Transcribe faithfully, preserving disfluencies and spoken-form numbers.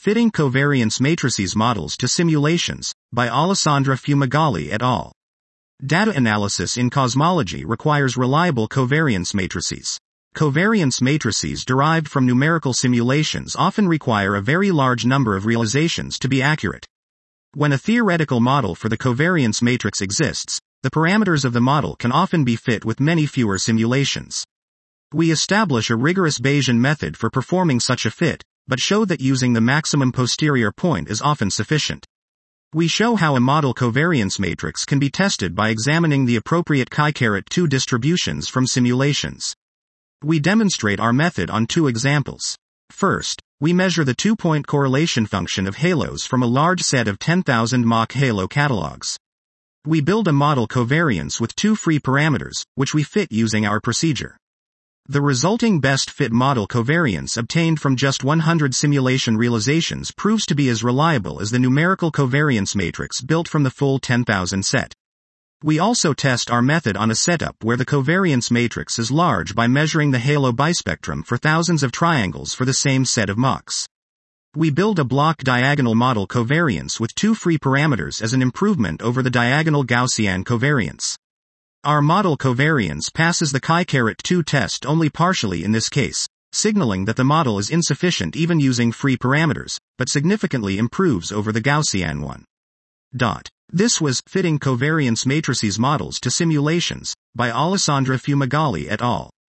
Fitting Covariance Matrices Models to Simulations, by Alessandra Fumagalli et al. Data analysis in cosmology requires reliable covariance matrices. Covariance matrices derived from numerical simulations often require a very large number of realizations to be accurate. When a theoretical model for the covariance matrix exists, the parameters of the model can often be fit with many fewer simulations. We establish a rigorous Bayesian method for performing such a fit, but show that using the maximum posterior point is often sufficient. We show how a model covariance matrix can be tested by examining the appropriate chi two distributions from simulations. We demonstrate our method on two examples. First, we measure the two-point correlation function of halos from a large set of ten thousand Mach halo catalogs. We build a model covariance with two free parameters, which we fit using our procedure. The resulting best fit model covariance obtained from just one hundred simulation realizations proves to be as reliable as the numerical covariance matrix built from the full ten thousand set. We also test our method on a setup where the covariance matrix is large by measuring the halo bispectrum for thousands of triangles for the same set of Machs. We build a block diagonal model covariance with two free parameters as an improvement over the diagonal Gaussian covariance. Our model covariance passes the chi two test only partially in this case, signaling that the model is insufficient even using free parameters, but significantly improves over the Gaussian one. Dot. This was Fitting Covariance Matrices Models to Simulations, by Alessandra Fumagalli et al.